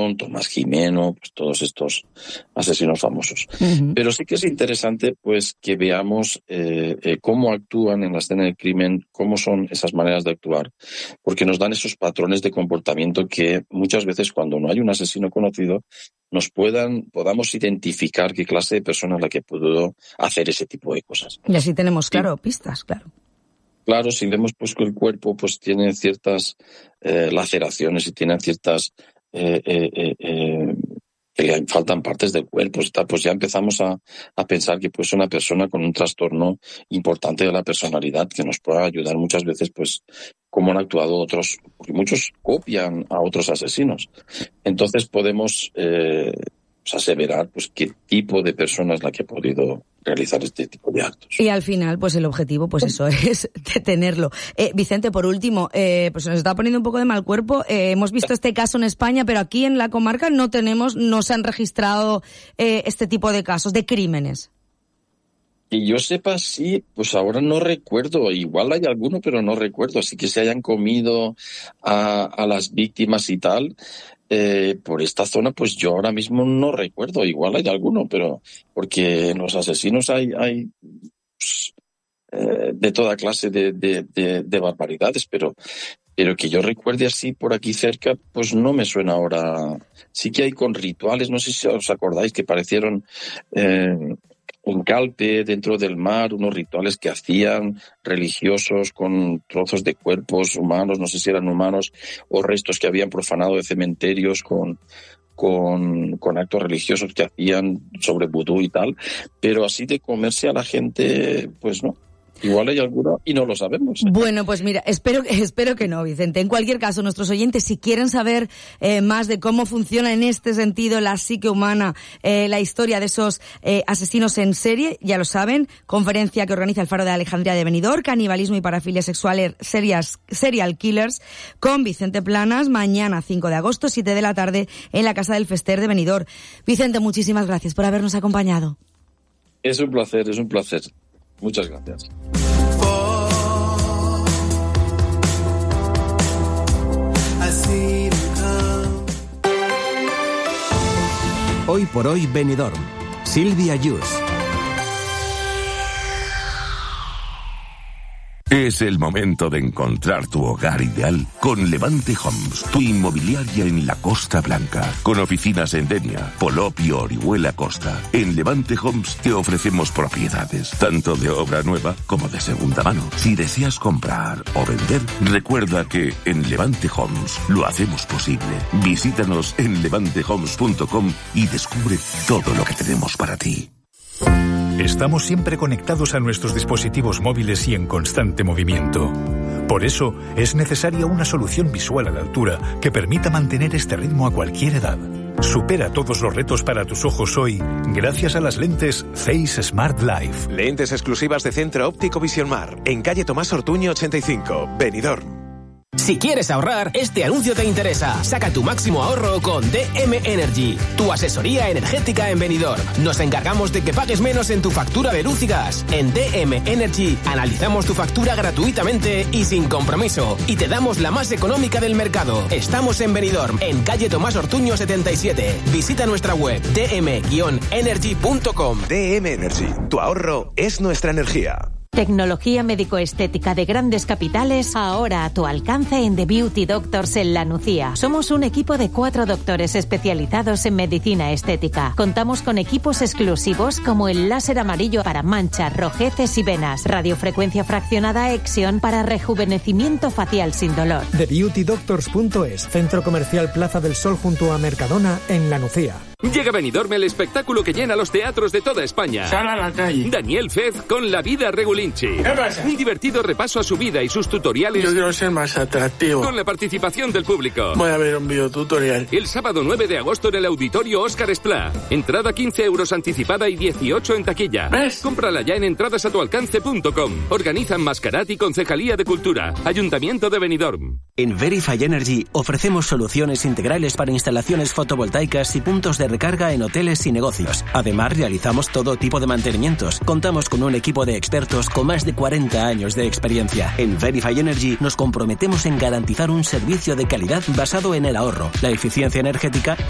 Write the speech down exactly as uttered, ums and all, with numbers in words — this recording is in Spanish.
Manson, Tomás Jimeno, pues todos estos asesinos famosos. Uh-huh. Pero sí que es interesante pues que veamos eh, eh, cómo actúan en la escena del crimen, cómo son esas maneras de actuar, porque nos dan esos patrones de comportamiento que muchas veces cuando no hay un asesino conocido nos puedan, podamos identificar qué clase de persona es la que pudo hacer ese tipo de cosas. Y así tenemos, claro, sí. pistas, claro. Claro, si vemos pues que el cuerpo pues tiene ciertas eh, laceraciones y tiene ciertas eh, eh, eh, eh, que le faltan partes del cuerpo, y tal, pues ya empezamos a, a pensar que pues una persona con un trastorno importante de la personalidad que nos pueda ayudar muchas veces pues cómo han actuado otros, porque muchos copian a otros asesinos. Entonces podemos eh, pues aseverar pues qué tipo de persona es la que ha podido realizar este tipo de actos. Y al final, pues el objetivo, pues eso es detenerlo. Eh, Vicente, por último, eh, pues se nos está poniendo un poco de mal cuerpo. Eh, hemos visto este caso en España, pero aquí en la comarca no tenemos, no se han registrado eh, este tipo de casos, de crímenes. Y yo sepa, sí, pues ahora no recuerdo, igual hay alguno, pero no recuerdo, así que se hayan comido a, a las víctimas y tal, eh, por esta zona, pues yo ahora mismo no recuerdo, igual hay alguno, pero porque en los asesinos hay, hay pues, eh, de toda clase de, de, de, de barbaridades, pero, pero que yo recuerde así por aquí cerca, pues no me suena ahora. Sí que hay con rituales, no sé si os acordáis que parecieron... Eh, un calpe dentro del mar, unos rituales que hacían religiosos con trozos de cuerpos humanos, no sé si eran humanos, o restos que habían profanado de cementerios con, con, con actos religiosos que hacían sobre vudú y tal, pero así de comerse a la gente, pues no. Igual hay alguno y no lo sabemos. Bueno, pues mira, espero, espero que no, Vicente. En cualquier caso, nuestros oyentes, si quieren saber eh, más de cómo funciona en este sentido la psique humana, eh, la historia de esos eh, asesinos en serie, ya lo saben, conferencia que organiza el Faro de Alejandría de Benidorm, canibalismo y parafilia sexual, serias, serial killers, con Vicente Planas, mañana cinco de agosto, siete de la tarde, en la Casa del Fester de Benidorm. Vicente, muchísimas gracias por habernos acompañado. Es un placer, es un placer. Muchas gracias. Hoy por hoy Benidorm. Silvia Yus. Es el momento de encontrar tu hogar ideal con Levante Homes, tu inmobiliaria en la Costa Blanca, con oficinas en Denia, Polop y Orihuela Costa. En Levante Homes te ofrecemos propiedades, tanto de obra nueva como de segunda mano. Si deseas comprar o vender, recuerda que en Levante Homes lo hacemos posible. Visítanos en levante homes punto com y descubre todo lo que tenemos para ti. Estamos siempre conectados a nuestros dispositivos móviles y en constante movimiento. Por eso, es necesaria una solución visual a la altura que permita mantener este ritmo a cualquier edad. Supera todos los retos para tus ojos hoy gracias a las lentes Face Smart Life. Lentes exclusivas de Centro Óptico Visión Mar, en calle Tomás Ortuño ochenta y cinco, Benidorm. Si quieres ahorrar, este anuncio te interesa. Saca tu máximo ahorro con D M Energy, tu asesoría energética en Benidorm. Nos encargamos de que pagues menos en tu factura de luz y gas. En D M Energy analizamos tu factura gratuitamente y sin compromiso. Y te damos la más económica del mercado. Estamos en Benidorm, en calle Tomás Ortuño setenta y siete. Visita nuestra web d m energy punto com. D M Energy, tu ahorro es nuestra energía. Tecnología médico-estética de grandes capitales, ahora a tu alcance en The Beauty Doctors en La Nucía. Somos un equipo de cuatro doctores especializados en medicina estética. Contamos con equipos exclusivos como el láser amarillo para manchas, rojeces y venas, radiofrecuencia fraccionada Exion para rejuvenecimiento facial sin dolor. the beauty doctors punto es, centro comercial Plaza del Sol junto a Mercadona en La Nucía. Llega a Benidorm el espectáculo que llena los teatros de toda España. Sal a la calle. Daniel Fez con La vida Regulinchi. ¿Qué pasa? Un divertido repaso a su vida y sus tutoriales. Yo quiero ser más atractivo. Con la participación del público. Voy a ver un videotutorial. El sábado nueve de agosto en el Auditorio Óscar Esplá. Entrada quince euros anticipada y dieciocho en taquilla. ¿Ves? Cómprala ya en entradas a tu alcance punto com. Organizan Mascarati Concejalía de Cultura. Ayuntamiento de Benidorm. En Verify Energy ofrecemos soluciones integrales para instalaciones fotovoltaicas y puntos de recarga en hoteles y negocios. Además, realizamos todo tipo de mantenimientos. Contamos con un equipo de expertos con más de cuarenta años de experiencia. En Verify Energy nos comprometemos en garantizar un servicio de calidad basado en el ahorro, la eficiencia energética